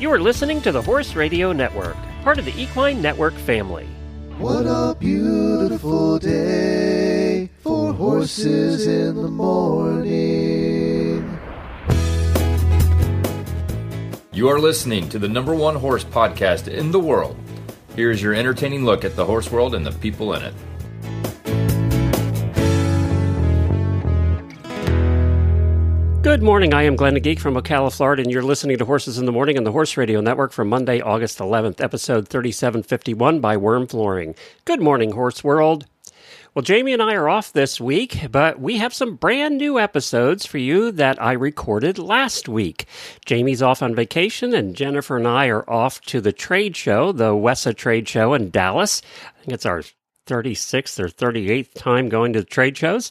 You are listening to the Horse Radio Network, part of the Equine Network family. What a beautiful day for horses in the morning. You are listening to the number one horse podcast in the world. Here is your entertaining look at the horse world and the people in it. Good morning, I am Glenn the Geek from Ocala, Florida, and you're listening to Horses in the Morning on the Horse Radio Network for Monday, August 11th, episode 3751 by Worm Flooring. Good morning, Horse World. Well, Jamie and I are off this week, but we have some brand new episodes for you that I recorded last week. Jamie's off on vacation, and Jennifer and I are off to the trade show, the WESA trade show in Dallas. I think it's our 36th or 38th time going to the trade shows.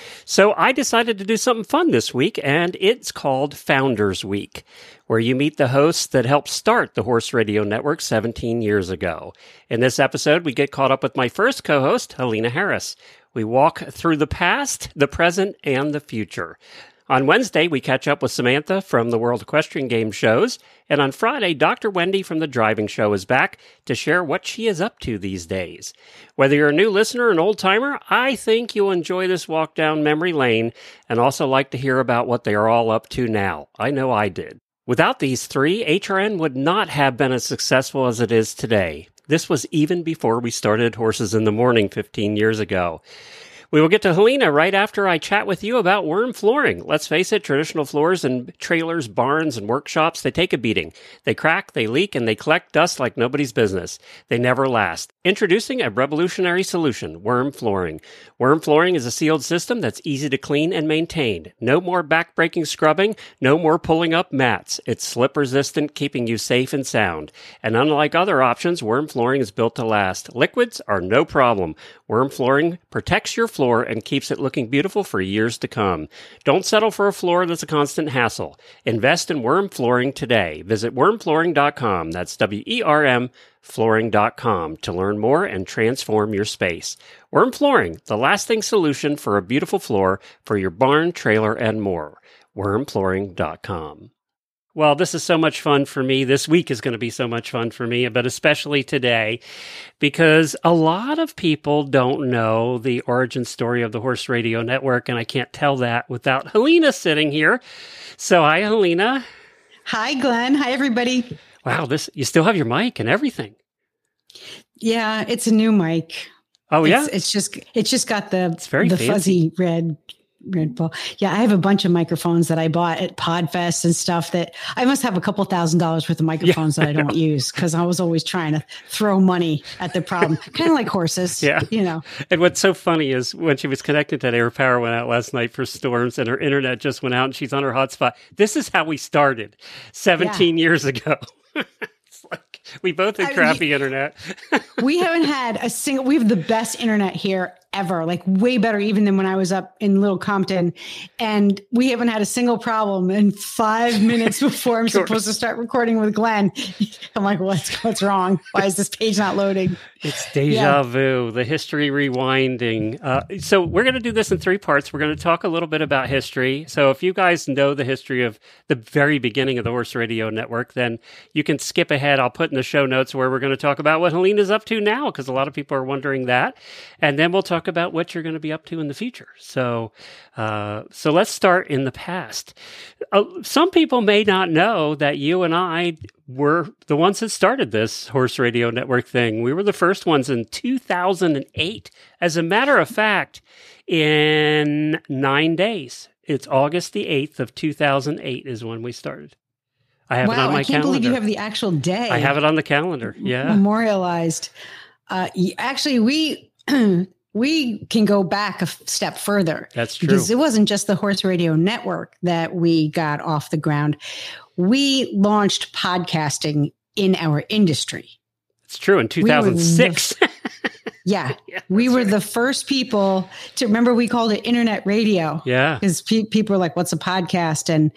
So I decided to do something fun this week, and it's called Founders Week, where you meet the hosts that helped start the Horse Radio Network 17 years ago. In this episode, we get caught up with my first co-host, Helena Harris. We walk through the past, the present, and the future. On Wednesday, we catch up with Samantha from the World Equestrian Games shows, and on Friday, Dr. Wendy from the Driving Show is back to share what she is up to these days. Whether you're a new listener or an old-timer, I think you'll enjoy this walk down memory lane and also like to hear about what they are all up to now. I know I did. Without these three, HRN would not have been as successful as it is today. This was even before we started Horses in the Morning 15 years ago. We will get to Helena right after I chat with you about Worm Flooring. Let's face it, traditional floors and trailers, barns, and workshops, they take a beating. They crack, they leak, and they collect dust like nobody's business. They never last. Introducing a revolutionary solution, Worm Flooring. Worm Flooring is a sealed system that's easy to clean and maintain. No more back-breaking scrubbing, no more pulling up mats. It's slip-resistant, keeping you safe and sound. And unlike other options, Worm Flooring is built to last. Liquids are no problem. Worm Flooring protects your floor and keeps it looking beautiful for years to come. Don't settle for a floor that's a constant hassle. Invest in Worm Flooring today. Visit wormflooring.com. That's WERM flooring.com to learn more and transform your space. Worm Flooring, the lasting solution for a beautiful floor for your barn, trailer, and more. wormflooring.com. Well, this is so much fun for me. This week is going to be so much fun for me, but especially today, because a lot of people don't know the origin story of the Horse Radio Network, and I can't tell that without Helena sitting here. So, hi, Helena. Hi, Glenn. Hi, everybody. Wow, you still have your mic and everything. Yeah, it's a new mic. Oh, yeah? It's just got the fancy. Fuzzy red ball. Yeah, I have a bunch of microphones that I bought at Podfest and stuff that I must have a couple $1,000s worth of microphones that I don't use because I was always trying to throw money at the problem. Kind of like horses, you know. And what's so funny is when she was connected today, her power went out last night for storms and her internet just went out and she's on her hotspot. This is how we started 17 years ago. It's like we both had crappy internet. We haven't had we have the best internet here ever, like way better even than when I was up in Little Compton. And we haven't had a single problem. And 5 minutes before I'm supposed to start recording with Glenn, I'm like, what's wrong? Why is this page not loading? It's deja vu, the history rewinding. So we're going to do this in three parts. We're going to talk a little bit about history. So if you guys know the history of the very beginning of the Horse Radio Network, then you can skip ahead. I'll put in the show notes where we're going to talk about what Helena's up to now, because a lot of people are wondering that. And then we'll talk about what you're going to be up to in the future. So let's start in the past. Some people may not know that you and I were the ones that started this Horse Radio Network thing. We were the first ones in 2008. As a matter of fact, in 9 days, it's August the 8th of 2008 is when we started. I have it on my calendar. I can't believe you have the actual day. I have it on the calendar. Yeah. Memorialized. Actually, we can go back a step further. That's true. Because it wasn't just the Horse Radio Network that we got off the ground. We launched podcasting in our industry. It's true. In 2006. We were the first people to remember. We called it internet radio. Yeah. Because people were like, what's a podcast? And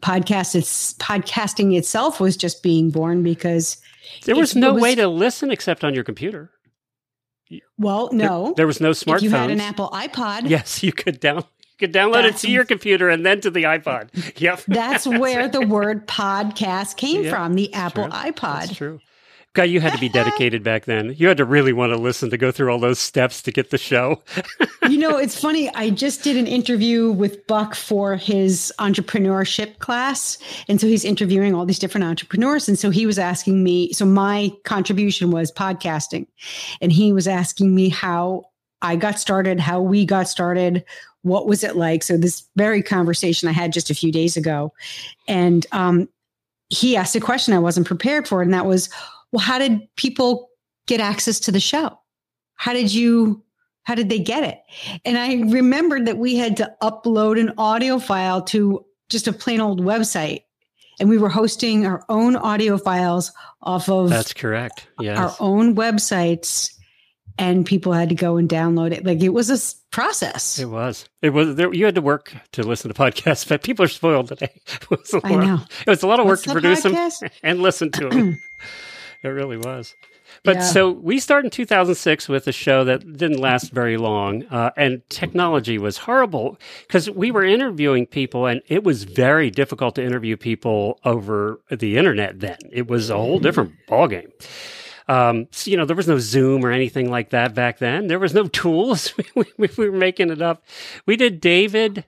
podcasting itself was just being born because there was no way to listen except on your computer. Well, no. There was no smartphone. If you had an Apple iPod. Yes, you could could download it to your computer and then to the iPod. Yep. That's where the word podcast came from, the Apple iPod. That's true. God, you had to be dedicated back then. You had to really want to listen to go through all those steps to get the show. It's funny. I just did an interview with Buck for his entrepreneurship class. And so he's interviewing all these different entrepreneurs. And so he was asking me, so my contribution was podcasting. And he was asking me how I got started, how we got started, what was it like? So this very conversation I had just a few days ago. And he asked a question I wasn't prepared for. And that was, well, how did people get access to the show? How did they get it? And I remembered that we had to upload an audio file to just a plain old website. And we were hosting our own audio files off of That's correct. Yes. Our own websites. And people had to go and download it. Like, it was a process. It was. You had to work to listen to podcasts, but people are spoiled today. I know. It was a lot of work What's to produce podcast? them and listen to them. It really was. But so we started in 2006 with a show that didn't last very long, and technology was horrible because we were interviewing people, and it was very difficult to interview people over the internet then. It was a whole different ballgame. So, there was no Zoom or anything like that back then. There was no tools. we were making it up. We did David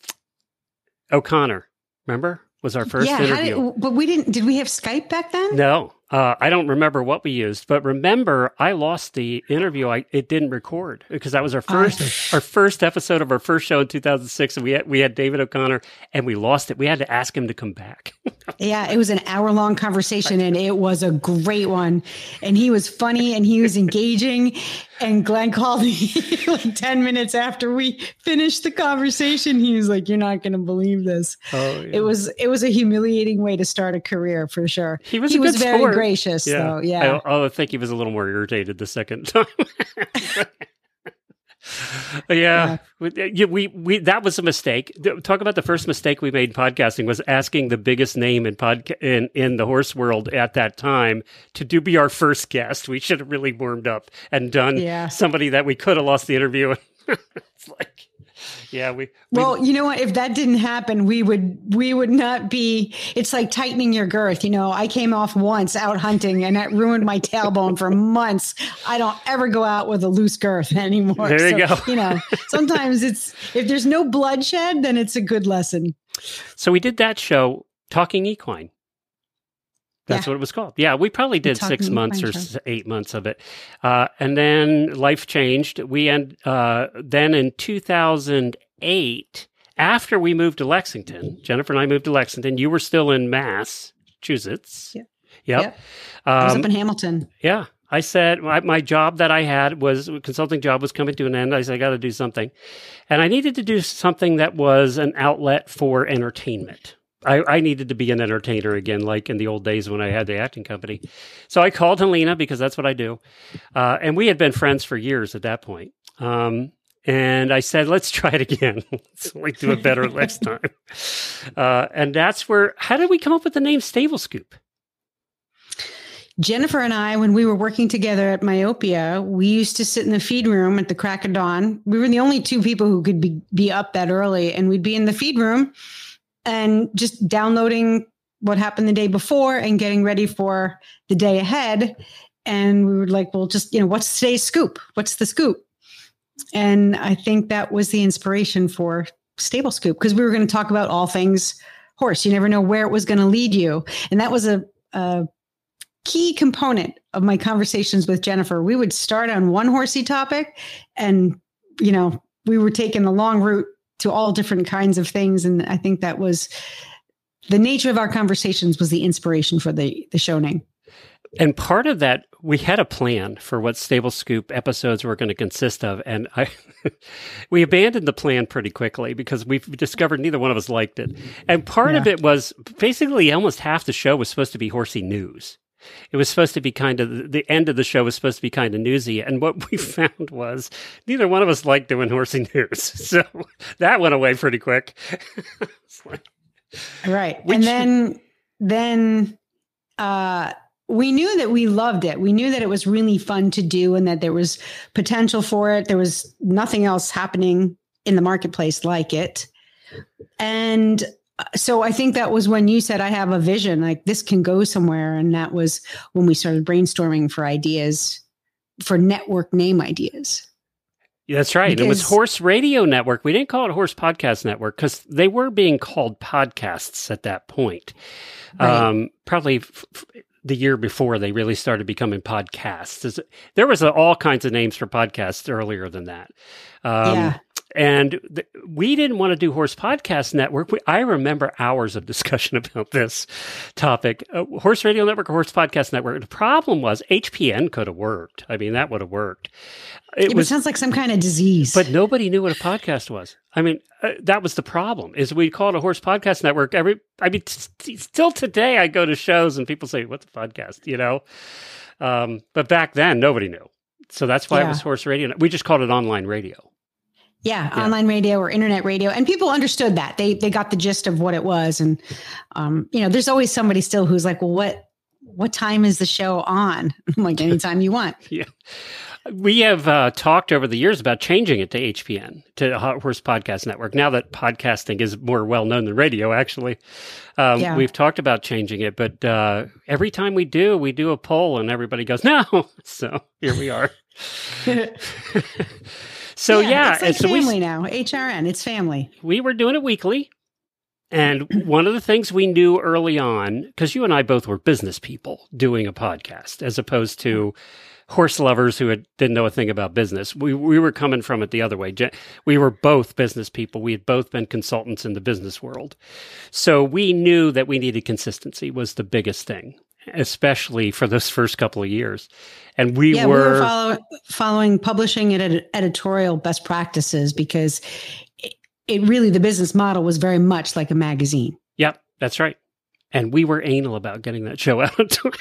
O'Connor, remember? Was our first interview. But did we have Skype back then? No. I don't remember what we used, but remember, I lost the interview. It didn't record because that was our first episode of our first show in 2006, and we had David O'Connor, and we lost it. We had to ask him to come back. Yeah, it was an hour-long conversation, and it was a great one. And he was funny, and he was engaging. And Glenn called me like 10 minutes after we finished the conversation. He was like, "You're not going to believe this." Oh, yeah. It was a humiliating way to start a career for sure. He was very sport. Gracious, though. Yeah, I think he was a little more irritated the second time. Yeah. We that was a mistake. Talk about the first mistake we made in podcasting was asking the biggest name in the horse world at that time to be our first guest. We should have really warmed up and done somebody that we could have lost the interview. It's like, well, you know what? If that didn't happen, we would not be. It's like tightening your girth. I came off once out hunting, and that ruined my tailbone for months. I don't ever go out with a loose girth anymore. There you go. Sometimes if there's no bloodshed, then it's a good lesson. So we did that show, Talking Equine. That's what it was called. Yeah, we probably did 6 months or 8 months of it. And then life changed. Then in 2008, after we moved to Lexington, Jennifer and I moved to Lexington. You were still in Massachusetts. Yeah. Yep. I was up in Hamilton. Yeah. I said my job that I had was a consulting job was coming to an end. I said, I got to do something. And I needed to do something that was an outlet for entertainment. I needed to be an entertainer again, like in the old days when I had the acting company. So I called Helena because that's what I do. And we had been friends for years at that point. And I said, let's try it again. Let's do it better next time. And that's how did we come up with the name Stable Scoop? Jennifer and I, when we were working together at Myopia, we used to sit in the feed room at the crack of dawn. We were the only two people who could be up that early, and we'd be in the feed room and just downloading what happened the day before and getting ready for the day ahead. And we were like, well, just, what's today's scoop? What's the scoop? And I think that was the inspiration for Stable Scoop, because we were going to talk about all things horse. You never know where it was going to lead you. And that was a key component of my conversations with Jennifer. We would start on one horsey topic, and, we were taking the long route to all different kinds of things. And I think that was the nature of our conversations, was the inspiration for the show name. And part of that, we had a plan for what Stable Scoop episodes were going to consist of. And we abandoned the plan pretty quickly because we discovered neither one of us liked it. And part of it was basically almost half the show was supposed to be horsey news. It was supposed to be the end of the show was supposed to be kind of newsy. And what we found was neither one of us liked doing horsey news. So that went away pretty quick. Right. And then we knew that we loved it. We knew that it was really fun to do and that there was potential for it. There was nothing else happening in the marketplace like it. And so I think that was when you said, I have a vision, like this can go somewhere. And that was when we started brainstorming for ideas, for network name ideas. Yeah, that's right. It was Horse Radio Network. We didn't call it Horse Podcast Network because they were being called podcasts at that point. Right. Probably the year before they really started becoming podcasts. There was all kinds of names for podcasts earlier than that. And we didn't want to do Horse Podcast Network. I remember hours of discussion about this topic. Horse Radio Network or Horse Podcast Network. The problem was HPN could have worked. I mean, that would have worked. It sounds like some kind of disease. But nobody knew what a podcast was. I mean, that was the problem, is we call it a Horse Podcast Network. Still today I go to shows and people say, what's a podcast, you know? But back then, nobody knew. So that's why it was Horse Radio. We just called it online radio. Yeah, online radio or internet radio. And people understood that. They got the gist of what it was. And, there's always somebody still who's like, well, what time is the show on? I'm like, anytime you want. Yeah. We have talked over the years about changing it to HPN, to Horse Podcast Network. Now that podcasting is more well-known than radio, actually. We've talked about changing it. But every time we do a poll and everybody goes, no. So here we are. So it's like family now. HRN, it's family. We were doing it weekly. And one of the things we knew early on, because you and I both were business people doing a podcast, as opposed to horse lovers who didn't know a thing about business. We were coming from it the other way. We were both business people. We had both been consultants in the business world. So we knew that we needed consistency was the biggest thing, especially for those first couple of years. And we were following publishing and editorial best practices because it really, the business model was very much like a magazine. Yep, that's right. And we were anal about getting that show out.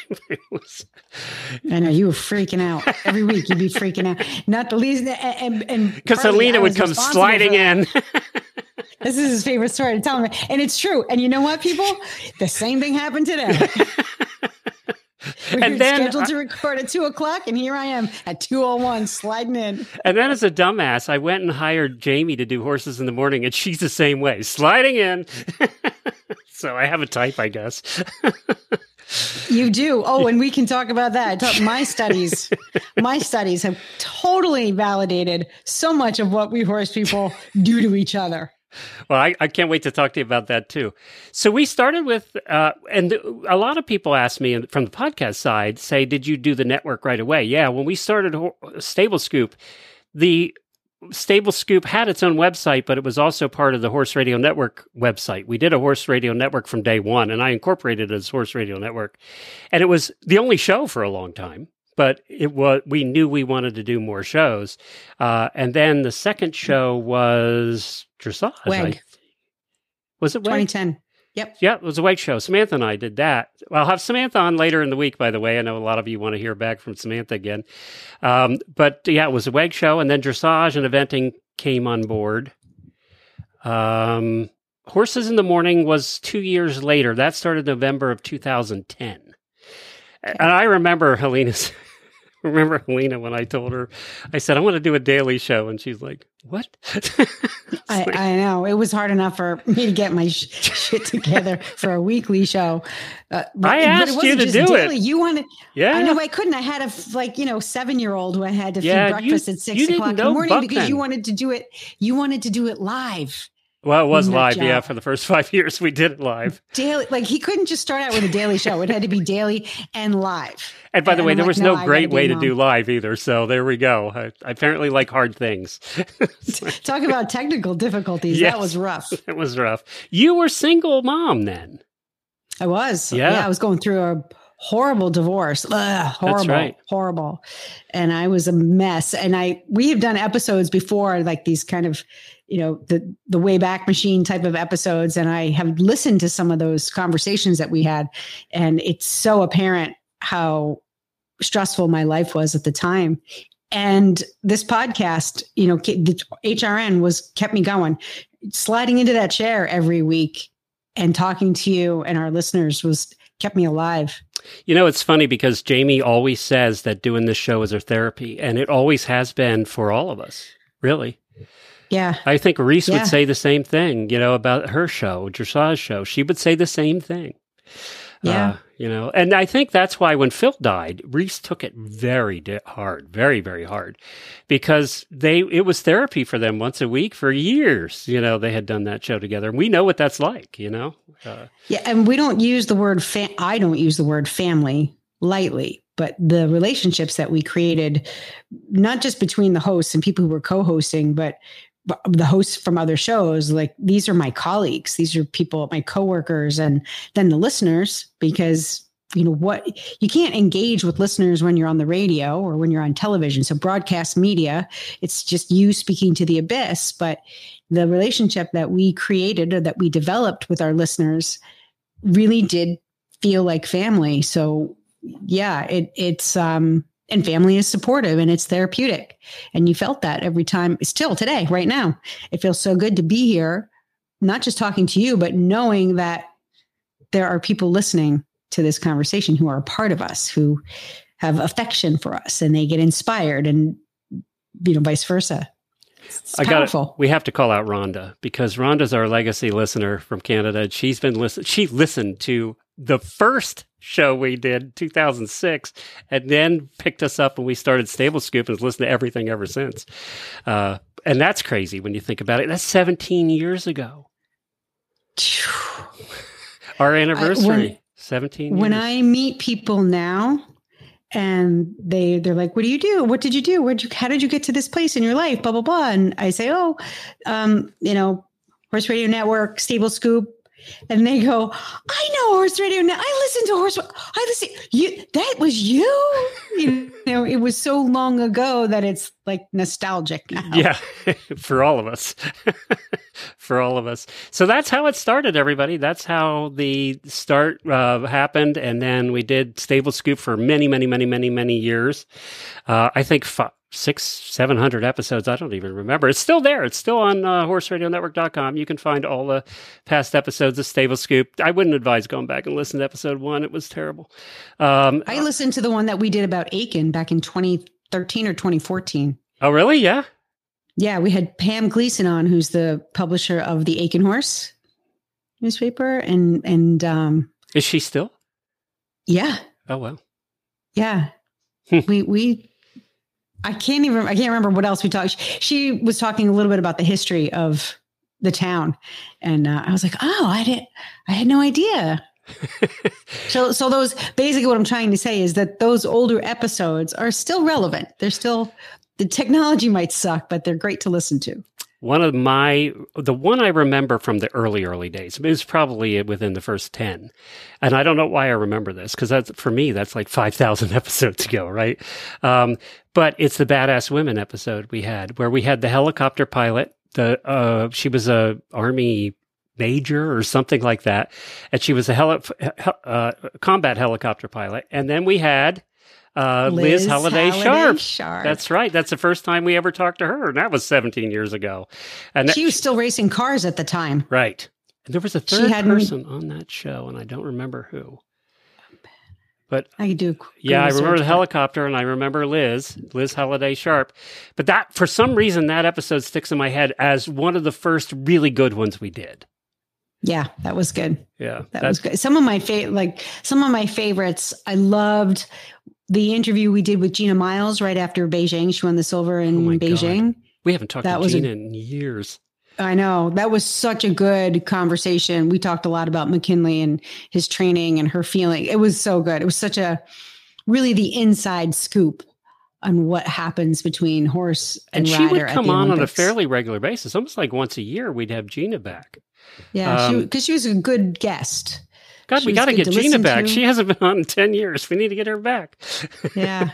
I know, you were freaking out. Every week you'd be freaking out. Not the least, and because Helena would come sliding in. This is his favorite story to tell me. And it's true. And you know what, people? The same thing happened today. We were scheduled to record at 2:00, and here I am at 2:01 sliding in. And then as a dumbass, I went and hired Jamie to do Horses in the Morning, and she's the same way, sliding in. So I have a type, I guess. You do. Oh, and we can talk about that. My studies have totally validated so much of what we horse people do to each other. Well, I can't wait to talk to you about that, too. So we started with, and a lot of people ask me from the podcast side, say, did you do the network right away? Yeah, when we started Stable Scoop, the Stable Scoop had its own website, but it was also part of the Horse Radio Network website. We did a Horse Radio Network from day one, and I incorporated it as Horse Radio Network. And it was the only show for a long time. But we knew we wanted to do more shows. And then the second show was Dressage. WEG. Was it WEG? 2010. Yep. Yeah, it was a WEG show. Samantha and I did that. Well, I'll have Samantha on later in the week, by the way. I know a lot of you want to hear back from Samantha again. But yeah, it was a WEG show. And then Dressage and Eventing came on board. Horses in the Morning was 2 years later. That started November of 2010. And I remember Helena when I told her, I said, I want to do a daily show. And she's like, what? I know. It was hard enough for me to get my shit together for a weekly show. I asked you to do daily. It. You wanted, yeah. I know I couldn't. I had a 7-year-old who I had to feed breakfast at 6 o'clock in the morning because you wanted to do it. You wanted to do it live. Well, it was live, yeah. For the first 5 years, we did it live. Daily, like he couldn't just start out with a daily show. It had to be daily and live. And by the way, there was no great way to do live either. So there we go. I apparently like hard things. Talk about technical difficulties. Yes, that was rough. It was rough. You were single mom then. I was. Yeah, I was going through a horrible divorce. Horrible. That's right. Horrible. And I was a mess. And we have done episodes before, like these kind of, the Wayback Machine type of episodes. And I have listened to some of those conversations that we had. And it's so apparent how stressful my life was at the time. And this podcast, the HRN kept me going. Sliding into that chair every week and talking to you and our listeners kept me alive. It's funny because Jamie always says that doing this show is her therapy, and it always has been for all of us, really. Yeah. I think Reese would say the same thing, about her show, Dressage show. She would say the same thing. Yeah. And I think that's why when Phil died, Reese took it very hard, very, very hard, because it was therapy for them once a week for years. They had done that show together. And we know what that's like, Yeah. And we don't use the word, I don't use the word family lightly, but the relationships that we created, not just between the hosts and people who were co-hosting, but the hosts from other shows, like these are my colleagues, these are people, my coworkers, and then the listeners, because you can't engage with listeners when you're on the radio or when you're on television. So broadcast media, it's just you speaking to the abyss, but the relationship that we created or that we developed with our listeners really did feel like family. So yeah, it's and family is supportive and it's therapeutic. And you felt that every time, still today, right now. It feels so good to be here, not just talking to you, but knowing that there are people listening to this conversation who are a part of us, who have affection for us, and they get inspired, and vice versa. It's powerful. We have to call out Rhonda, because Rhonda's our legacy listener from Canada. She's been she listened to the first show we did, 2006, and then picked us up when we started Stable Scoop and has listened to everything ever since. And that's crazy when you think about it. That's 17 years ago. Our anniversary, 17 years. When I meet people now and they're like, what do you do? What did you do? How did you get to this place in your life? Blah, blah, blah. And I say, Horse Radio Network, Stable Scoop. And they go, I know Horse Radio. I listen to Horse. That was you. It was so long ago that it's like nostalgic now. Yeah, for all of us. For all of us. So that's how it started, everybody. That's how the start happened. And then we did Stable Scoop for many, many, many, many, many years. I think 600-700 episodes. I don't even remember. It's still there. It's still on horseradionetwork.com. You can find all the past episodes of Stable Scoop. I wouldn't advise going back and listening to episode 1. It was terrible. I listened to the one that we did about Aiken back in 2013 or 2014. Oh, really? Yeah. Yeah. We had Pam Gleason on, who's the publisher of the Aiken Horse newspaper. And is she still? Yeah. Oh, well. Yeah. I can't remember what else we talked. She was talking a little bit about the history of the town. And I was like, I had no idea. So those, basically what I'm trying to say is that those older episodes are still relevant. They're still, the technology might suck, but they're great to listen to. The one I remember from the early days, it was probably within the first 10. And I don't know why I remember this, because for me, that's like 5,000 episodes ago, right? But it's the Badass Women episode we had, where we had the helicopter pilot. She was a Army major or something like that. And she was a combat helicopter pilot. And then we had Liz Halliday Sharp. That's right. That's the first time we ever talked to her. And that was 17 years ago. And she was still racing cars at the time. Right. And there was a third person on that show, and I don't remember who. But I do. Yeah, I remember the helicopter, and I remember Liz Halliday Sharp. But that, for some reason, that episode sticks in my head as one of the first really good ones we did. Yeah, that was good. Yeah, that was good. Some of my favorites, I loved the interview we did with Gina Miles right after Beijing. She won the silver in Beijing. God. We haven't talked to Gina in years. I know. That was such a good conversation. We talked a lot about McKinley and his training and her feeling. It was so good. It was such really the inside scoop on what happens between horse and rider. And she would come on a fairly regular basis, almost like once a year. We'd have Gina back. Yeah, because she was a good guest. God, we got to get Gina back. She hasn't been on in 10 years. We need to get her back. Yeah.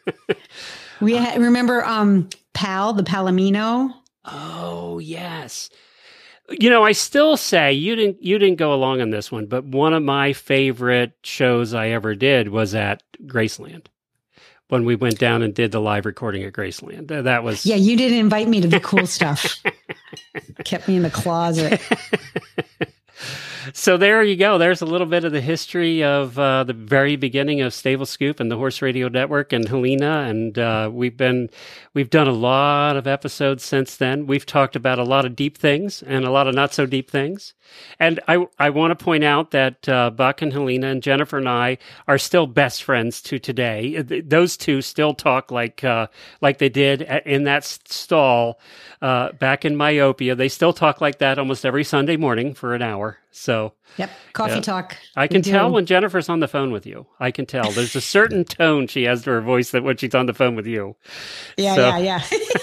Remember Pal, the Palomino? Oh, yes. I still say you didn't go along on this one, but one of my favorite shows I ever did was at Graceland. When we went down and did the live recording at Graceland. That was... Yeah, you didn't invite me to the cool stuff. Kept me in the closet. So there you go. There's a little bit of the history of the very beginning of Stable Scoop and the Horse Radio Network and Helena. And we've done a lot of episodes since then. We've talked about a lot of deep things and a lot of not so deep things. And I want to point out that Buck and Helena and Jennifer and I are still best friends to today. Those two still talk like they did in that stall back in Myopia. They still talk like that almost every Sunday morning for an hour. So yep, coffee talk. I can tell when Jennifer's on the phone with you. I can tell. There's a certain tone she has to her voice that when she's on the phone with you. Yeah.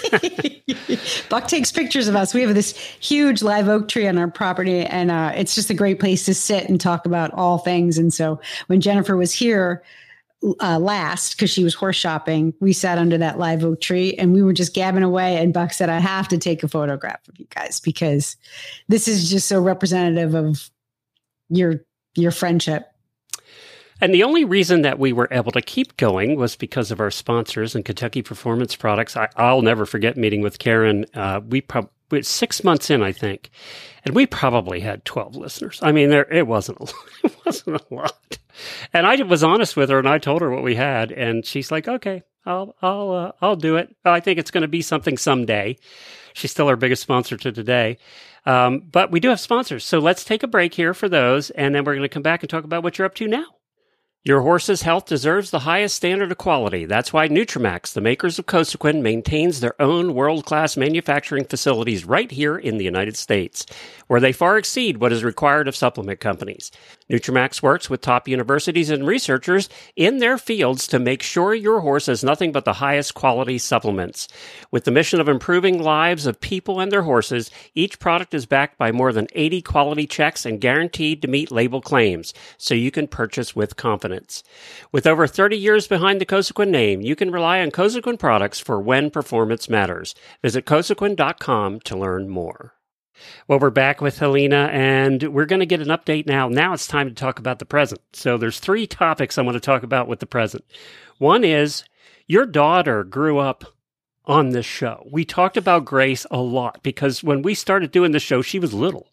Buck takes pictures of us. We have this huge live oak tree on our property, and it's just a great place to sit and talk about all things. And so when Jennifer was here last, because she was horse shopping, we sat under that live oak tree and we were just gabbing away. And Buck said, I have to take a photograph of you guys because this is just so representative of your friendship. And the only reason that we were able to keep going was because of our sponsors and Kentucky Performance Products. I'll never forget meeting with Karen. We 6 months in, I think, and we probably had 12 listeners. I mean, it wasn't a lot. And I was honest with her, and I told her what we had, and she's like, "Okay, I'll do it. I think it's going to be something someday." She's still our biggest sponsor to today. But we do have sponsors, so let's take a break here for those, and then we're going to come back and talk about what you're up to now. Your horse's health deserves the highest standard of quality. That's why Nutramax, the makers of Cosequin, maintains their own world-class manufacturing facilities right here in the United States, where they far exceed what is required of supplement companies. Nutramax works with top universities and researchers in their fields to make sure your horse has nothing but the highest quality supplements. With the mission of improving lives of people and their horses, each product is backed by more than 80 quality checks and guaranteed to meet label claims, so you can purchase with confidence. With over 30 years behind the Cosequin name, you can rely on Cosequin products for when performance matters. Visit Cosequin.com to learn more. Well, we're back with Helena, and we're going to get an update now. Now it's time to talk about the present. So there's 3 topics I want to talk about with the present. One is your daughter grew up on this show. We talked about Grace a lot because when we started doing the show, she was little.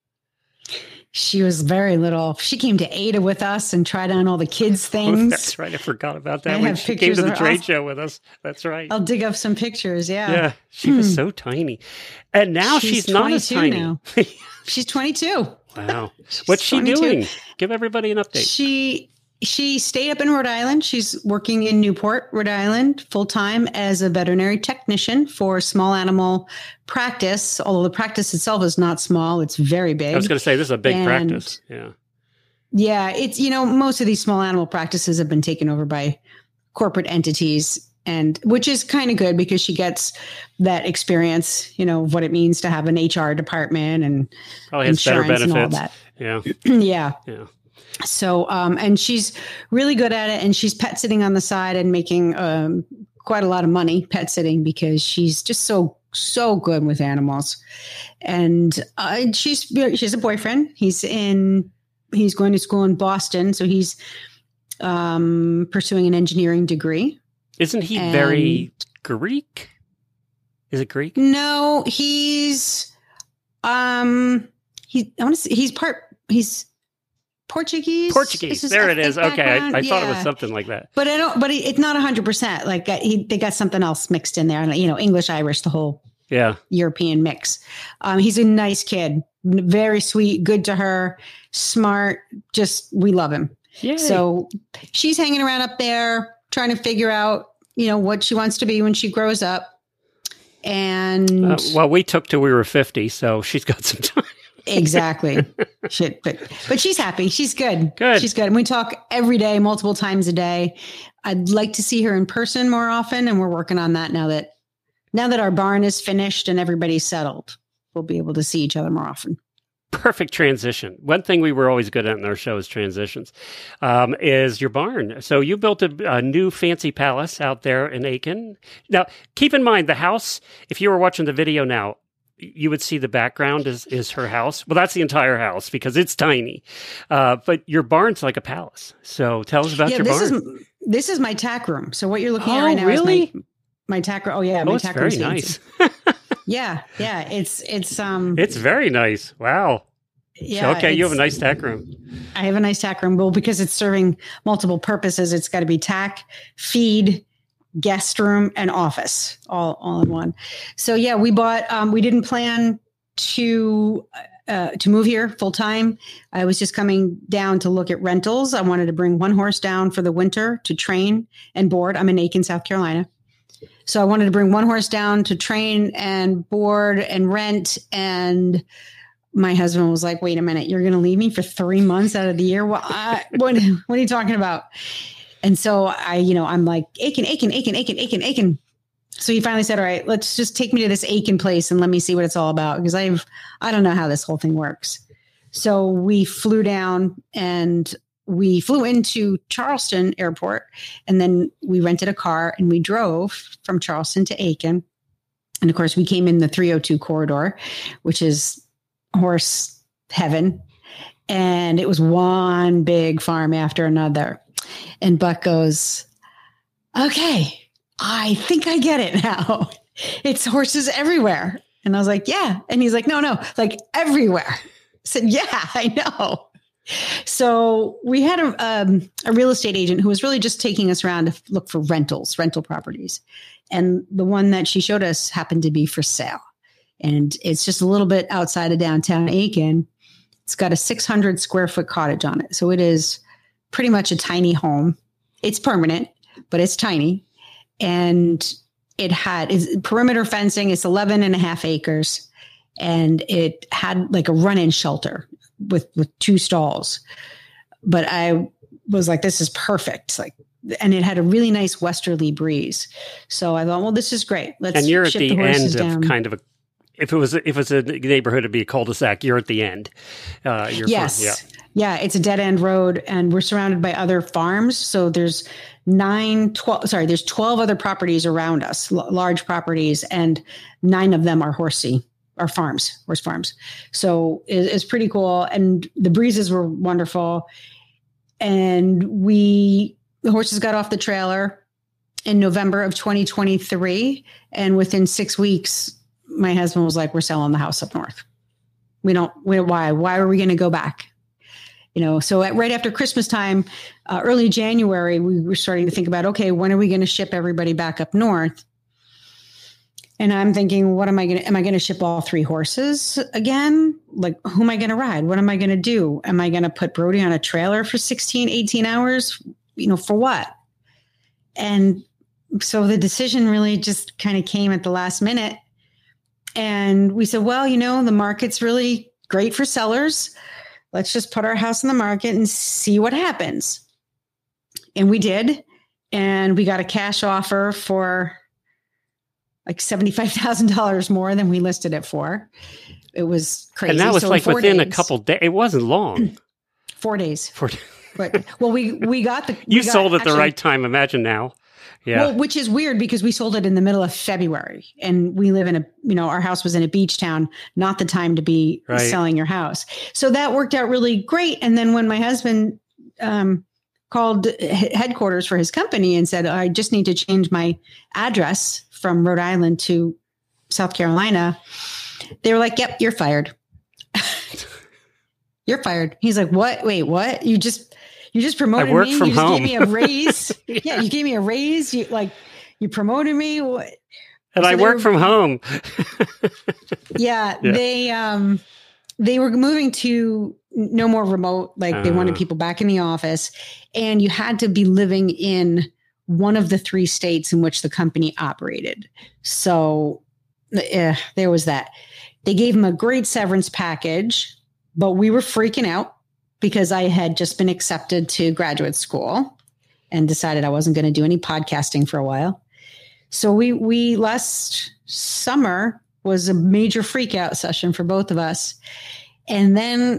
She was very little. She came to Ada with us and tried on all the kids' things. Oh, that's right. I forgot about that. When she came to the trade show with us. That's right. I'll dig up some pictures. Yeah. Yeah. She was so tiny. And now she's not as tiny. Now. She's 22. Wow. What's she doing? Give everybody an update. She stayed up in Rhode Island. She's working in Newport, Rhode Island, full-time as a veterinary technician for small animal practice, although the practice itself is not small. It's very big. I was going to say, this is a big practice. Yeah. Yeah. It's, most of these small animal practices have been taken over by corporate entities, and which is kind of good because she gets that experience, of what it means to have an HR department and probably has better benefits. And all that. Yeah. Yeah. Yeah. So, and she's really good at it, and she's pet sitting on the side and making quite a lot of money pet sitting because she's just so good with animals. And she has a boyfriend. He's going to school in Boston, so he's pursuing an engineering degree. Isn't he very Greek? Is it Greek? No, he's Portuguese. There it is. Okay. I thought it was something like that. But it's not 100%. Like they got something else mixed in there. English, Irish, the whole European mix. He's a nice kid, very sweet, good to her, smart. Just, we love him. Yay. So she's hanging around up there trying to figure out, what she wants to be when she grows up. And we took till we were 50, so she's got some time. Exactly. But she's happy. She's good. She's good. And we talk every day, multiple times a day. I'd like to see her in person more often. And we're working on that now that our barn is finished and everybody's settled. We'll be able to see each other more often. Perfect transition. One thing we were always good at in our show is transitions, is your barn. So you built a new fancy palace out there in Aiken. Now, keep in mind the house, if you were watching the video now, you would see the background is her house. Well, that's the entire house because it's tiny. But your barn's like a palace. So tell us about your barn. This is my tack room. So what you're looking at right now is my tack room. Oh yeah, my tack room. Very nice. Yeah. It's very nice. Wow. Yeah. Okay, you have a nice tack room. I have a nice tack room. Well, because it's serving multiple purposes, it's got to be tack, feed, guest room, and office all in one. So yeah, we bought. We didn't plan to move here full time. I was just coming down to look at rentals. I wanted to bring one horse down for the winter to train and board. I'm in Aiken, South Carolina. So I wanted to bring one horse down to train and board and rent. And my husband was like, wait a minute, you're going to leave me for 3 months out of the year? What are you talking about? And so I'm like, Aiken. So he finally said, all right, let's just take me to this Aiken place and let me see what it's all about. Because I don't know how this whole thing works. So we flew down and we flew into Charleston Airport, and then we rented a car and we drove from Charleston to Aiken. And of course we came in the 302 corridor, which is horse heaven. And it was one big farm after another. And Buck goes, okay, I think I get it now. It's horses everywhere. And I was like, yeah. And he's like, no, like everywhere. I said, yeah, I know. So we had a real estate agent who was really just taking us around to look for rental properties. And the one that she showed us happened to be for sale. And it's just a little bit outside of downtown Aiken. It's got a 600 square foot cottage on it. So it is pretty much a tiny home. It's permanent, but it's tiny. And it's perimeter fencing. It's 11 and a half acres. And it had like a run-in shelter with 2 stalls. But I was like, this is perfect. And it had a really nice westerly breeze. So I thought, well, this is great. And you're at the end of kind of a, if it was a neighborhood, it'd be a cul-de-sac. You're at the end. Yes. Yeah. It's a dead end road and we're surrounded by other farms. So there's 12 other properties around us, large properties, and 9 of them are horse farms. So it's pretty cool. And the breezes were wonderful. And the horses got off the trailer in November of 2023. And within 6 weeks, my husband was like, we're selling the house up north. Why are we going to go back? So right after Christmas time, early January, we were starting to think about, okay, when are we going to ship everybody back up north? And I'm thinking, am I going to ship all 3 horses again? Like, who am I going to ride? What am I going to do? Am I going to put Brody on a trailer for 16, 18 hours? For what? And so the decision really just kind of came at the last minute. And we said, well, the market's really great for sellers. Let's just put our house in the market and see what happens. And we did. And we got a cash offer for like $75,000 more than we listed it for. It was crazy. And that was within a couple days. It wasn't long. 4 days. But we got the. You sold at the right time. Imagine now. Yeah. Well, which is weird because we sold it in the middle of February and we live in our house was in a beach town, not the time to be selling your house. So that worked out really great. And then when my husband called headquarters for his company and said, I just need to change my address from Rhode Island to South Carolina, they were like, yep, you're fired. You're fired. He's like, what? Wait, what? You just promoted me. You just gave me a raise. Yeah, you gave me a raise. You promoted me. And so I work from home. Yeah, they were moving to no more remote. They wanted people back in the office, and you had to be living in one of the 3 states in which the company operated. So there was that. They gave him a great severance package, but we were freaking out because I had just been accepted to graduate school and decided I wasn't going to do any podcasting for a while. So we last summer was a major freak out session for both of us. And then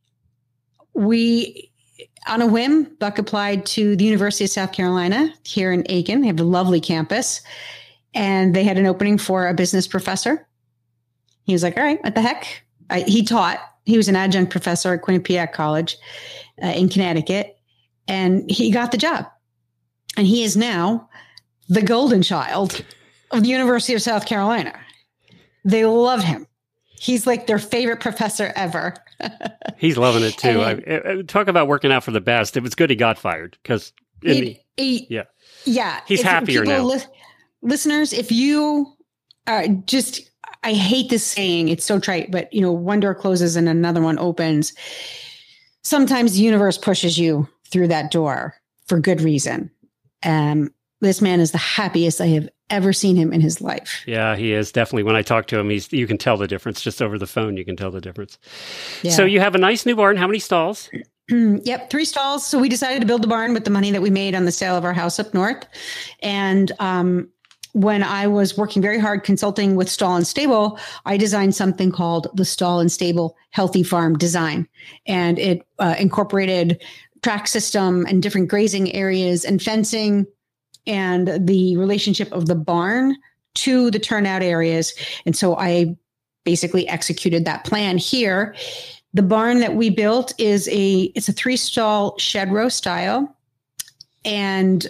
on a whim, Buck applied to the University of South Carolina here in Aiken. They have a lovely campus and they had an opening for a business professor. He was like, all right, what the heck? He was an adjunct professor at Quinnipiac College in Connecticut, and he got the job. And he is now the golden child of the University of South Carolina. They love him. He's like their favorite professor ever. He's loving it too. Talk about working out for the best. It was good he got fired because he's happier now. Listeners, if you I hate this saying, it's so trite, but one door closes and another one opens. Sometimes the universe pushes you through that door for good reason. This man is the happiest I have ever seen him in his life. Yeah, he is definitely. When I talk to him, you can tell the difference just over the phone. You can tell the difference. Yeah. So you have a nice new barn. How many stalls? Yep, 3 stalls. So we decided to build the barn with the money that we made on the sale of our house up north. And when I was working very hard consulting with Stall and Stable, I designed something called the Stall and Stable Healthy Farm Design. And it incorporated track system and different grazing areas and fencing and the relationship of the barn to the turnout areas. And so I basically executed that plan here. The barn that we built it's a 3-stall shed row style. And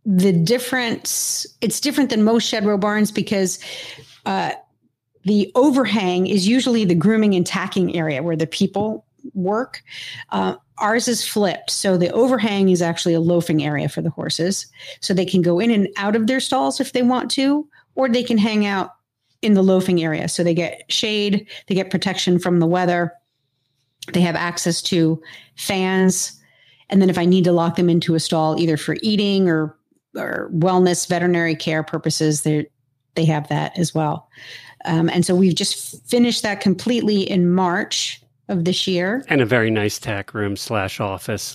it's different than most shed row barns because the overhang is usually the grooming and tacking area where the people work. Ours is flipped. So the overhang is actually a loafing area for the horses. So they can go in and out of their stalls if they want to, or they can hang out in the loafing area. So they get shade, they get protection from the weather. They have access to fans. And then if I need to lock them into a stall, either for eating or wellness, veterinary care purposes, they have that as well. And so we've just finished that completely in March of this year. And a very nice tack room /office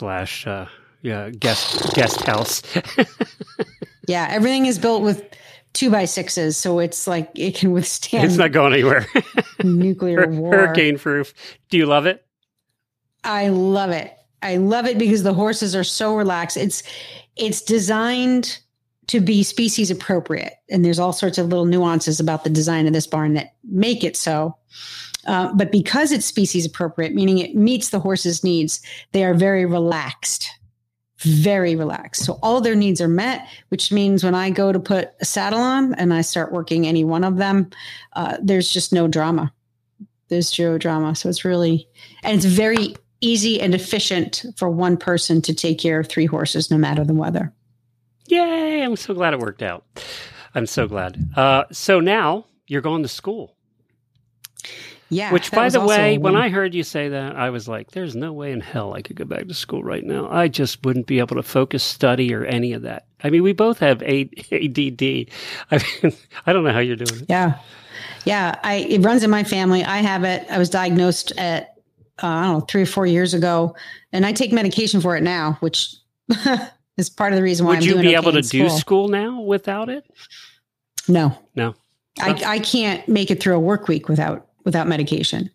guest house. Yeah, everything is built with 2x6s, so it's like it can withstand. It's not going anywhere. Nuclear war. Hurricane proof. Do you love it? I love it. I love it because the horses are so relaxed. It's designed to be species appropriate, and there's all sorts of little nuances about the design of this barn that make it so. But because it's species appropriate, meaning it meets the horse's needs, they are very relaxed. So all their needs are met, which means when I go to put a saddle on and I start working any one of them, there's just no drama. There's zero drama. So it's very easy and efficient for one person to take care of 3 horses, no matter the weather. Yay. I'm so glad it worked out. I'm so glad. So now you're going to school. Yeah. Which, by the way, when I heard you say that, I was like, there's no way in hell I could go back to school right now. I just wouldn't be able to focus, study, or any of that. I mean, we both have ADD. I mean, I don't know how you're doing it. Yeah. Yeah. It runs in my family. I have it. I was diagnosed at, 3 or 4 years ago, and I take medication for it now, which is part of the reason why I'm doing okay. Would you be able to do school now without it? No. I can't make it through a work week without medication.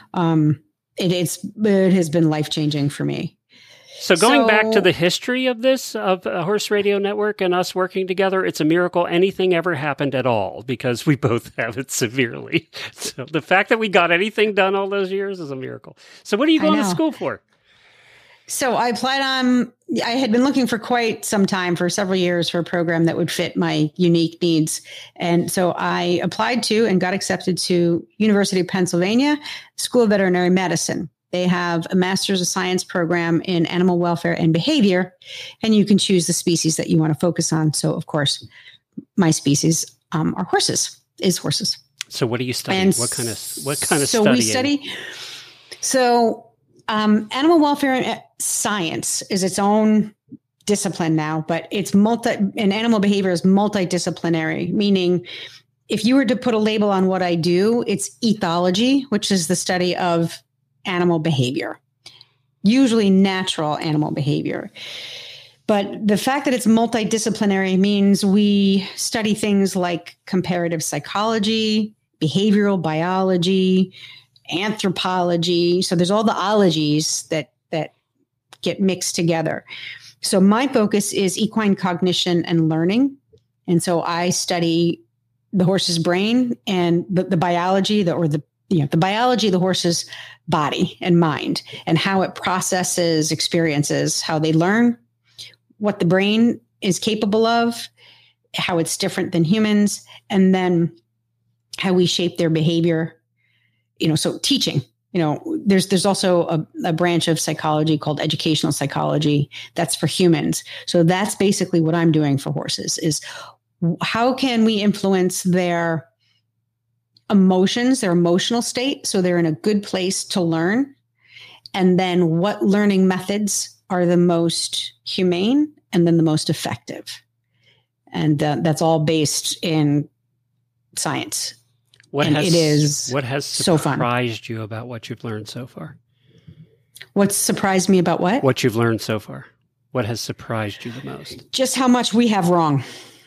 It has been life-changing for me. So going back to the history of this, of Horse Radio Network and us working together, it's a miracle anything ever happened at all because we both have it severely. So the fact that we got anything done all those years is a miracle. So what are you going to school for? So I applied I had been looking for quite some time, for several years, for a program that would fit my unique needs. And so I applied to and got accepted to University of Pennsylvania School of Veterinary Medicine. They have a Master's of Science program in animal welfare and behavior, and you can choose the species that you want to focus on. So, of course, my species are horses. So what are you studying? And what kind of studying? So we study. Animal welfare and science is its own discipline now, but and animal behavior is multidisciplinary, meaning if you were to put a label on what I do, it's ethology, which is the study of animal behavior, usually natural animal behavior. But the fact that it's multidisciplinary means we study things like comparative psychology, behavioral biology, anthropology. So there's all the ologies that get mixed together. So my focus is equine cognition and learning. And so I study the horse's brain and the biology, the biology of the horse's body and mind, and how it processes experiences, how they learn, what the brain is capable of, how it's different than humans, and then how we shape their behavior so teaching, there's also a branch of psychology called educational psychology that's for humans. So that's basically what I'm doing for horses is how can we influence their emotions, their emotional state, so they're in a good place to learn? And then what learning methods are the most humane and then the most effective? And that's all based in science. What has so surprised you about what you've learned so far? What's surprised me about what? What you've learned so far. What has surprised you the most? Just how much we have wrong.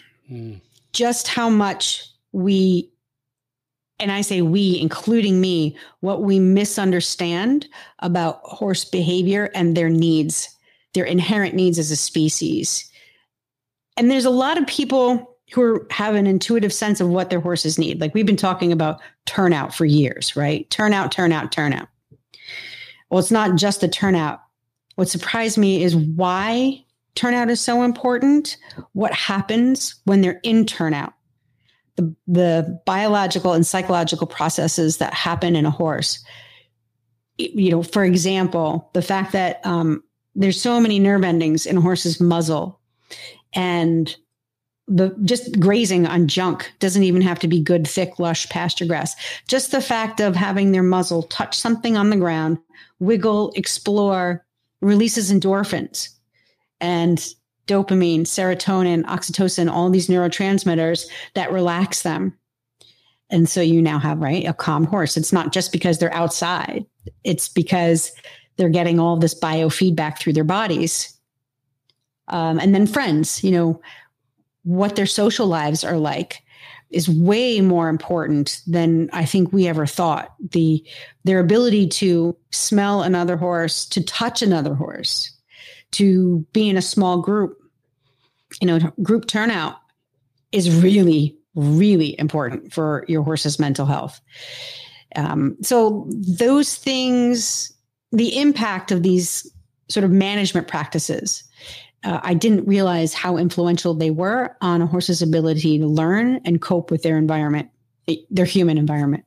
Just how much we, and I say we, including me, what we misunderstand about horse behavior and their needs, their inherent needs as a species. And there's a lot of people who have an intuitive sense of what their horses need. Like we've been talking about turnout for years, right? Turnout. Well, it's not just the turnout. What surprised me is why turnout is so important, what happens when they're in turnout, the biological and psychological processes that happen in a horse. For example, the fact that there's so many nerve endings in a horse's muzzle, and just grazing on junk doesn't even have to be good, thick, lush pasture grass. Just the fact of having their muzzle touch something on the ground, wiggle, explore, releases endorphins and dopamine, serotonin, oxytocin, all these neurotransmitters that relax them. And so you now have, right, a calm horse. It's not just because they're outside. It's because they're getting all this biofeedback through their bodies. And then friends, what their social lives are like is way more important than I think we ever thought. Their ability to smell another horse, to touch another horse, to be in a small group, group turnout is really, really important for your horse's mental health. So those things, the impact of these sort of management practices, I didn't realize how influential they were on a horse's ability to learn and cope with their environment, their human environment.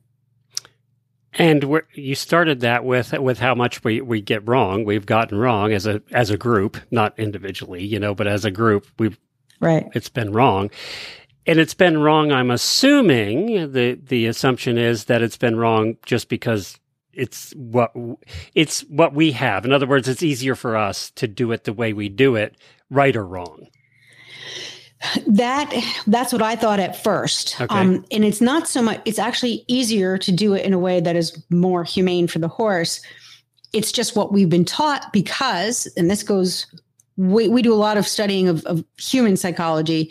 And you started that with how much we get wrong. We've gotten wrong as a group, not individually, but as a group, it's been wrong. And it's been wrong, I'm assuming, the assumption is that it's been wrong just because it's what we have. In other words, it's easier for us to do it the way we do it, right or wrong. That's what I thought at first. Okay. And it's not so much, it's actually easier to do it in a way that is more humane for the horse. It's just what we've been taught because, and this goes, we do a lot of studying of human psychology.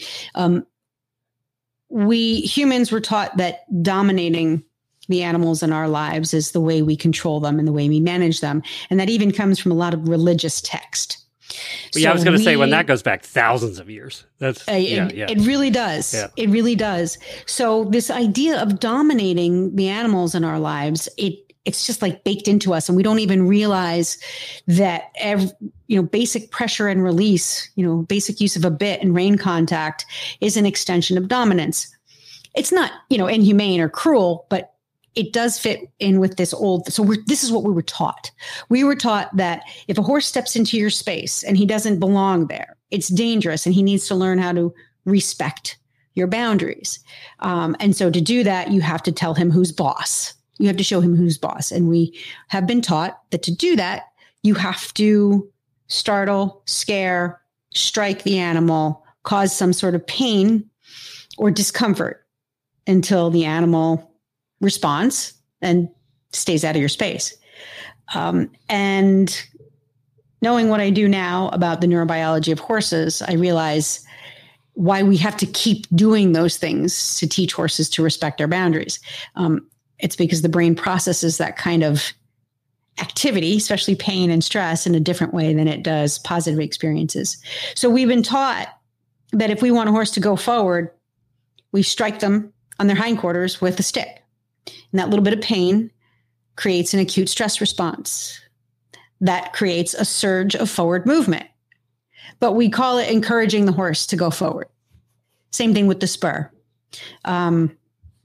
We humans were taught that dominating the animals in our lives is the way we control them and the way we manage them. And that even comes from a lot of religious text. Well, yeah, I was going to say, when that goes back thousands of years, it really does. Yeah. It really does. So this idea of dominating the animals in our lives, it's just like baked into us. And we don't even realize that, basic pressure and release, basic use of a bit and rein contact is an extension of dominance. It's not, inhumane or cruel, but it does fit in with this old. So this is what we were taught. We were taught that if a horse steps into your space and he doesn't belong there, it's dangerous and he needs to learn how to respect your boundaries. And so to do that, you have to tell him who's boss. You have to show him who's boss. And we have been taught that to do that, you have to startle, scare, strike the animal, cause some sort of pain or discomfort until the animal responds and stays out of your space. And knowing what I do now about the neurobiology of horses, I realize why we have to keep doing those things to teach horses to respect our boundaries. It's because the brain processes that kind of activity, especially pain and stress, in a different way than it does positive experiences. So we've been taught that if we want a horse to go forward, we strike them on their hindquarters with a stick. And that little bit of pain creates an acute stress response that creates a surge of forward movement. But we call it encouraging the horse to go forward. Same thing with the spur.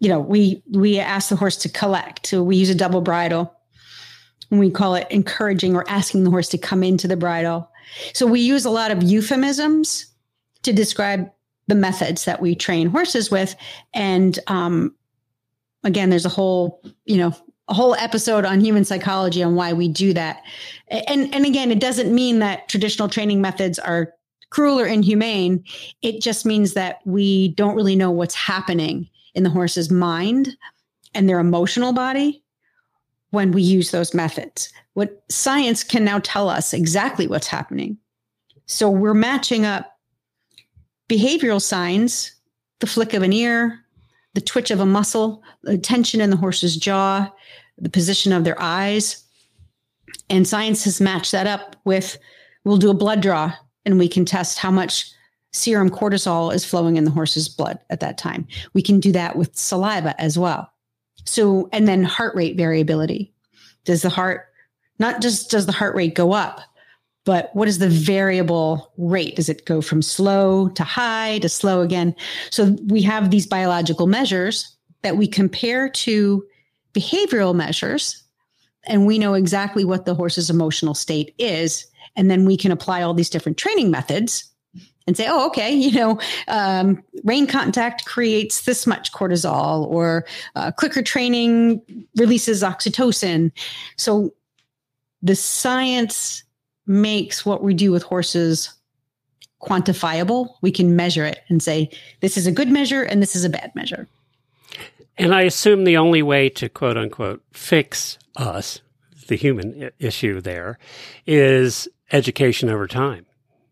we ask the horse to collect. So we use a double bridle. And we call it encouraging or asking the horse to come into the bridle. So we use a lot of euphemisms to describe the methods that we train horses with. And again, there's a whole episode on human psychology on why we do that. And again, it doesn't mean that traditional training methods are cruel or inhumane. It just means that we don't really know what's happening in the horse's mind and their emotional body when we use those methods. What science can now tell us exactly what's happening. So we're matching up behavioral signs, the flick of an ear, the twitch of a muscle, the tension in the horse's jaw, the position of their eyes. And science has matched that up with, we'll do a blood draw and we can test how much serum cortisol is flowing in the horse's blood at that time. We can do that with saliva as well. So, and then heart rate variability. Does the heart rate go up, but what is the variable rate? Does it go from slow to high to slow again? So we have these biological measures that we compare to behavioral measures, and we know exactly what the horse's emotional state is. And then we can apply all these different training methods and say, oh, okay, rein contact creates this much cortisol, or clicker training releases oxytocin. So the science makes what we do with horses quantifiable. We can measure it and say, this is a good measure and this is a bad measure. And I assume the only way to, quote unquote, fix us, the human issue there, is education over time.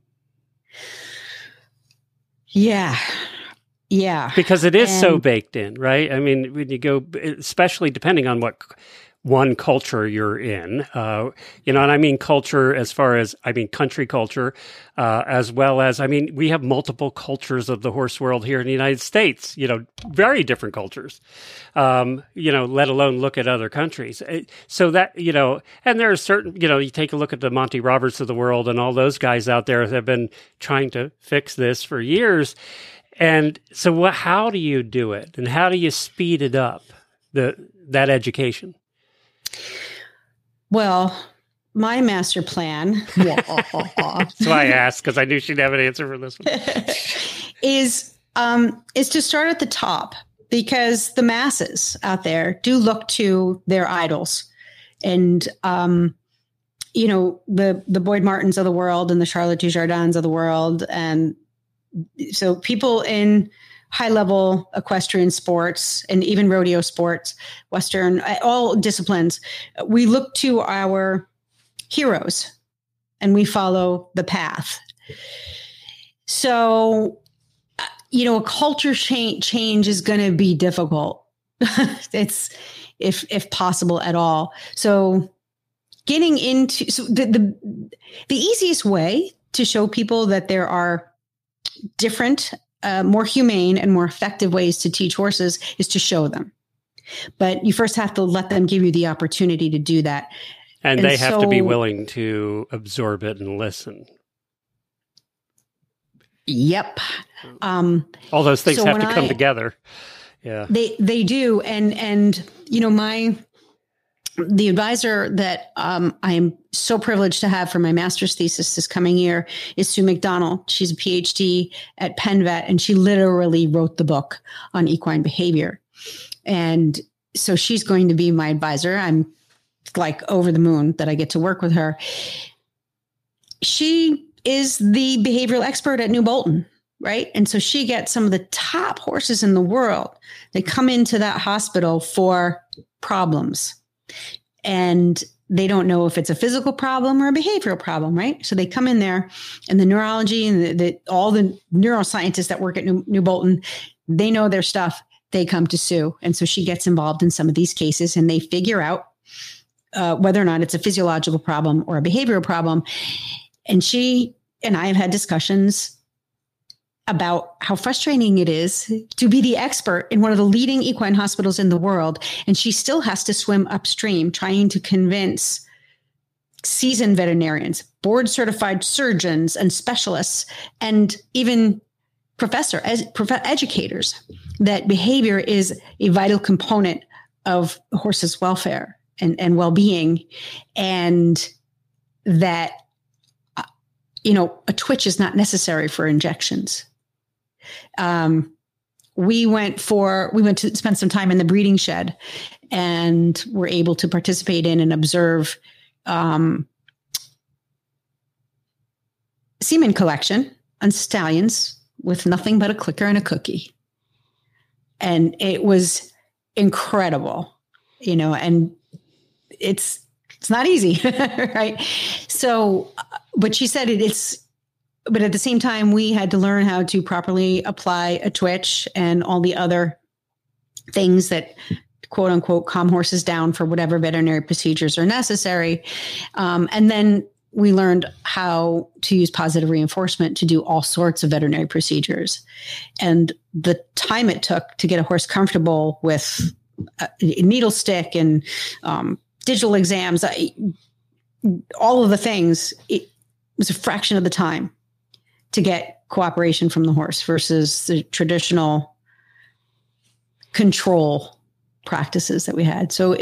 Yeah. Yeah. Because it is so baked in, right? I mean, when you go, especially depending on what one culture you're in, and I mean culture as far as, country culture, as well as, we have multiple cultures of the horse world here in the United States, very different cultures, let alone look at other countries. So that, and there are certain, you take a look at the Monty Roberts of the world and all those guys out there that have been trying to fix this for years. And so how do you do it? And how do you speed it up, that education? Well, my master plan, that's why I asked, because I knew she'd have an answer for this one, is to start at the top, because the masses out there do look to their idols, and the Boyd Martins of the world and the Charlotte Dujardins of the world, and so people in high-level equestrian sports and even rodeo sports, Western, all disciplines, we look to our heroes and we follow the path. So, a culture change is going to be difficult. It's if possible at all. So getting into the easiest way to show people that there are different, more humane and more effective ways to teach horses is to show them. But you first have to let them give you the opportunity to do that. And they have to be willing to absorb it and listen. Yep. All those things have to come together. Yeah. They do. And the advisor that I am so privileged to have for my master's thesis this coming year is Sue McDonald. She's a PhD at Penn Vet, and she literally wrote the book on equine behavior. And so she's going to be my advisor. I'm like over the moon that I get to work with her. She is the behavioral expert at New Bolton, right? And so she gets some of the top horses in the world. They come into that hospital for problems. And they don't know if it's a physical problem or a behavioral problem, right? So they come in there, and the neurology and all the neuroscientists that work at New Bolton, they know their stuff. They come to Sue. And so she gets involved in some of these cases, and they figure out whether or not it's a physiological problem or a behavioral problem. And she and I have had discussions about how frustrating it is to be the expert in one of the leading equine hospitals in the world. And she still has to swim upstream trying to convince seasoned veterinarians, board certified surgeons and specialists, and even educators that behavior is a vital component of a horse's welfare and well-being, and that, a twitch is not necessary for injections. We went to spend some time in the breeding shed and were able to participate in and observe semen collection on stallions with nothing but a clicker and a cookie. And it was incredible, and it's not easy, right? So, but she said but at the same time, we had to learn how to properly apply a twitch and all the other things that, quote unquote, calm horses down for whatever veterinary procedures are necessary. And then we learned how to use positive reinforcement to do all sorts of veterinary procedures. And the time it took to get a horse comfortable with a needle stick and digital exams, all of the things, it was a fraction of the time to get cooperation from the horse versus the traditional control practices that we had. So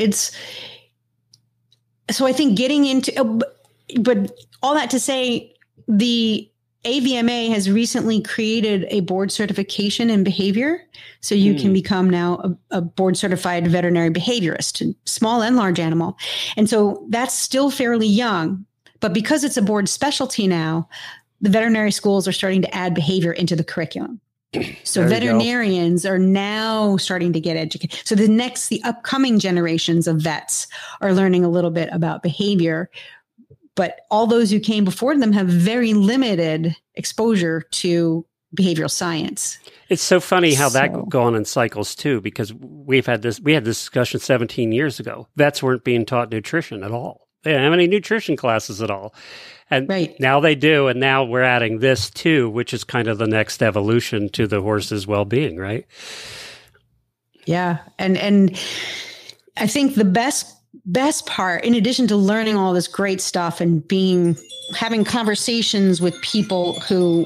I think getting into, but all that to say, the AVMA has recently created a board certification in behavior. So you can become now a board certified veterinary behaviorist, small and large animal. And so that's still fairly young, but because it's a board specialty now, the veterinary schools are starting to add behavior into the curriculum. So veterinarians are now starting to get educated. So the upcoming generations of vets are learning a little bit about behavior, but all those who came before them have very limited exposure to behavioral science. It's so funny how that go on in cycles too, because we had this discussion 17 years ago. Vets weren't being taught nutrition at all. They didn't have any nutrition classes at all. And now they do. And now we're adding this too, which is kind of the next evolution to the horse's well-being, right? Yeah. And I think the best part, in addition to learning all this great stuff and having conversations with people who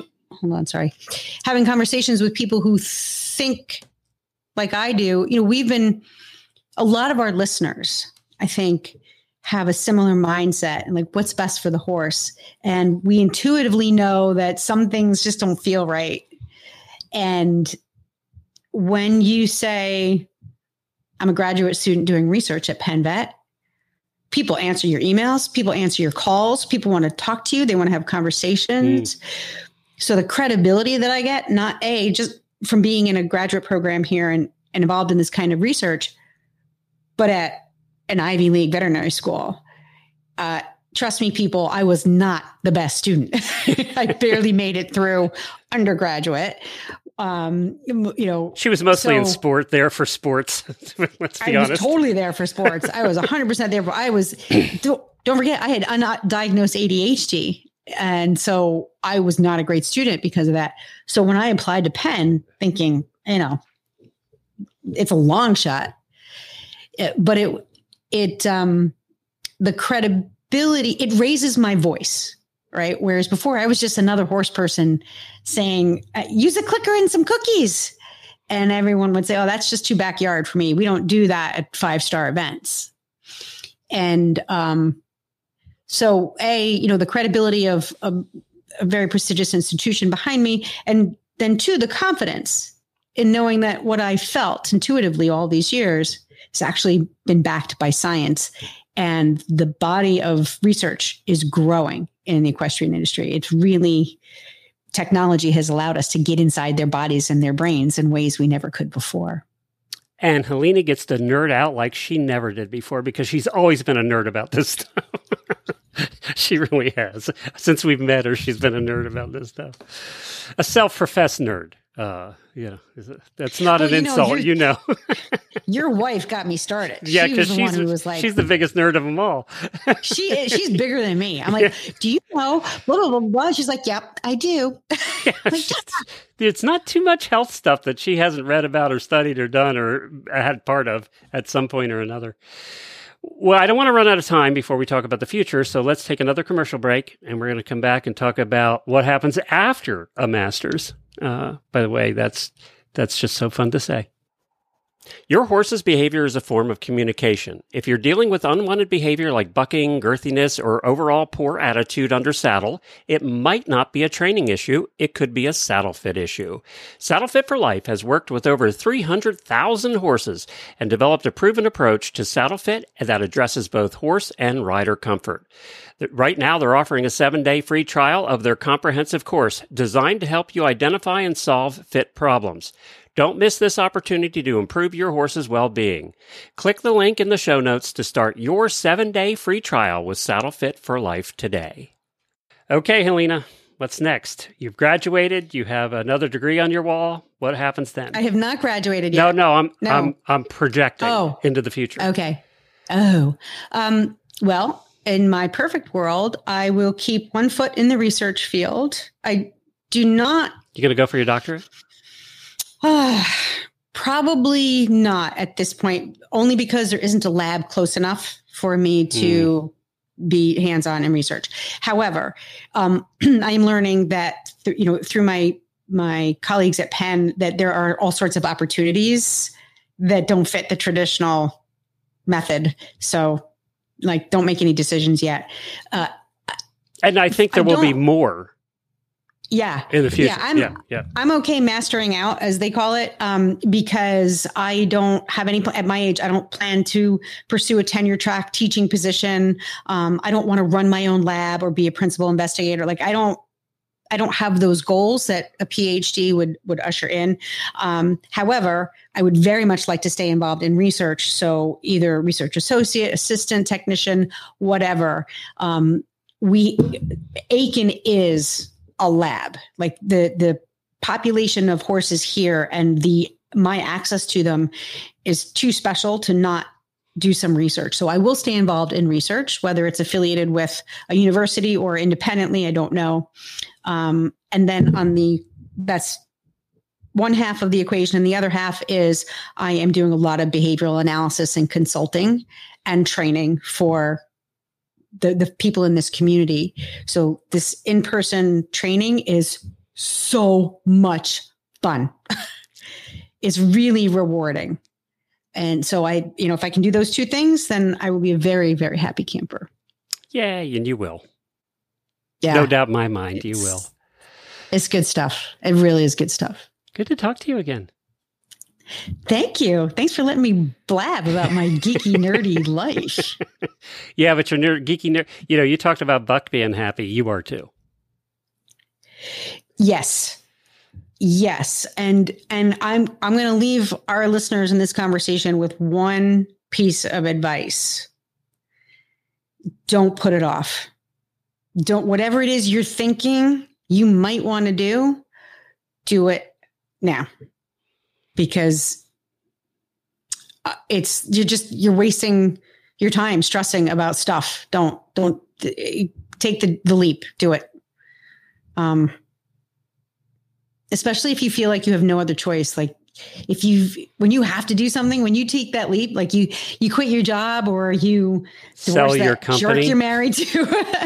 think like I do, a lot of our listeners, I think, have a similar mindset and like what's best for the horse. And we intuitively know that some things just don't feel right. And when you say, I'm a graduate student doing research at Penn Vet, people answer your emails, people answer your calls, people want to talk to you, they want to have conversations. So the credibility that I get, not just from being in a graduate program here and involved in this kind of research, but at an Ivy League veterinary school. Trust me, people, I was not the best student. I barely made it through undergraduate. She was mostly in sport, there for sports. Let's be honest. I was totally there for sports. I was 100% there. But I was, don't forget, I had undiagnosed ADHD. And so I was not a great student because of that. So when I applied to Penn thinking, it's a long shot, but the credibility, it raises my voice, right? Whereas before I was just another horse person saying, use a clicker and some cookies. And everyone would say, oh, that's just too backyard for me. We don't do that at 5-star events. And so the credibility of a very prestigious institution behind me. And then 2, the confidence in knowing that what I felt intuitively all these years has actually been backed by science. And the body of research is growing in the equestrian industry. It's really, technology has allowed us to get inside their bodies and their brains in ways we never could before. And Helena gets to nerd out like she never did before because she's always been a nerd about this stuff. She really has. Since we've met her, she's been a nerd about this stuff. A self-professed nerd. That's not an insult, Your wife got me started. Yeah, because she's the biggest nerd of them all. She's bigger than me. I'm like, do you know? Blah, blah, blah, blah. She's like, yep, I do. It's not too much health stuff that she hasn't read about or studied or done or had part of at some point or another. Well, I don't want to run out of time before we talk about the future, so let's take another commercial break, and we're going to come back and talk about what happens after a Masters. By the way, that's just so fun to say. Your horse's behavior is a form of communication. If you're dealing with unwanted behavior like bucking, girthiness, or overall poor attitude under saddle, it might not be a training issue. It could be a saddle fit issue. Saddle Fit for Life has worked with over 300,000 horses and developed a proven approach to saddle fit that addresses both horse and rider comfort. Right now, they're offering a 7-day free trial of their comprehensive course designed to help you identify and solve fit problems. Don't miss this opportunity to improve your horse's well-being. Click the link in the show notes to start your 7-day free trial with Saddle Fit for Life today. Okay, Helena, what's next? You've graduated. You have another degree on your wall. What happens then? I have not graduated yet. No, I'm projecting into the future. Okay. Well, in my perfect world, I will keep one foot in the research field. I do not. You going to go for your doctorate? Probably not at this point, only because there isn't a lab close enough for me to be hands-on in research. However, I am learning that through my colleagues at Penn that there are all sorts of opportunities that don't fit the traditional method. So, don't make any decisions yet. And I think there will be more. Yeah. In the future. I'm okay mastering out, as they call it, because I don't have at my age, I don't plan to pursue a tenure track teaching position. I don't want to run my own lab or be a principal investigator. I don't have those goals that a PhD would usher in. However, I would very much like to stay involved in research. So either research associate, assistant, technician, whatever. Aiken is a lab. The population of horses here and my access to them is too special to not do some research. So I will stay involved in research, whether it's affiliated with a university or independently, I don't know. And then that's one half of the equation. And the other half is I am doing a lot of behavioral analysis and consulting and training for the people in this community. So this in-person training is so much fun. It's really rewarding. And so if I can do those two things, then I will be a very, very happy camper. Yay, and you will. Yeah. No doubt in my mind, you will. It's good stuff. It really is good stuff. Good to talk to you again. Thank you. Thanks for letting me blab about my geeky, nerdy life. Yeah, but you're geeky nerd. You talked about Buck being happy. You are too. Yes. And I'm going to leave our listeners in this conversation with one piece of advice. Don't put it off. Whatever it is you're thinking you might want to do it now. Because you're wasting your time stressing about stuff. Don't take the leap. Do it. Especially if you feel like you have no other choice. When you have to do something, when you take that leap, you quit your job or you sell your company, jerk you're married to.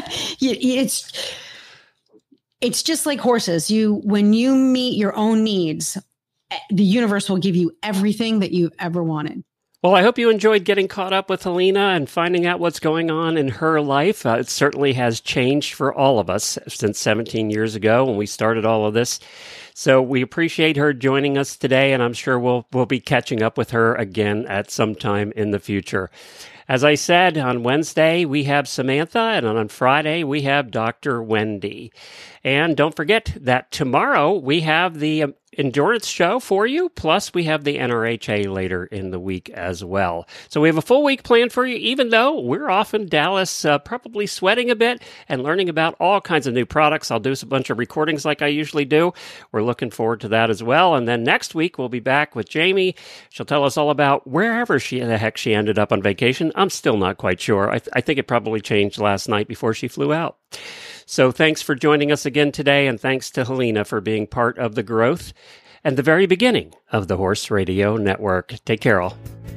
It's just like horses. When you meet your own needs, the universe will give you everything that you've ever wanted. Well, I hope you enjoyed getting caught up with Helena and finding out what's going on in her life. It certainly has changed for all of us since 17 years ago when we started all of this. So we appreciate her joining us today, and I'm sure we'll be catching up with her again at some time in the future. As I said, on Wednesday, we have Samantha, and on Friday, we have Dr. Wendy. And don't forget that tomorrow we have the endurance show for you, plus we have the NRHA later in the week as well. So we have a full week planned for you, even though we're off in Dallas probably sweating a bit and learning about all kinds of new products. I'll do a bunch of recordings like I usually do. We're looking forward to that as well. And then next week, we'll be back with Jamie. She'll tell us all about wherever the heck she ended up on vacation. I'm still not quite sure. I think it probably changed last night before she flew out. So thanks for joining us again today, and thanks to Helena for being part of the growth and the very beginning of the Horse Radio Network. Take care, all.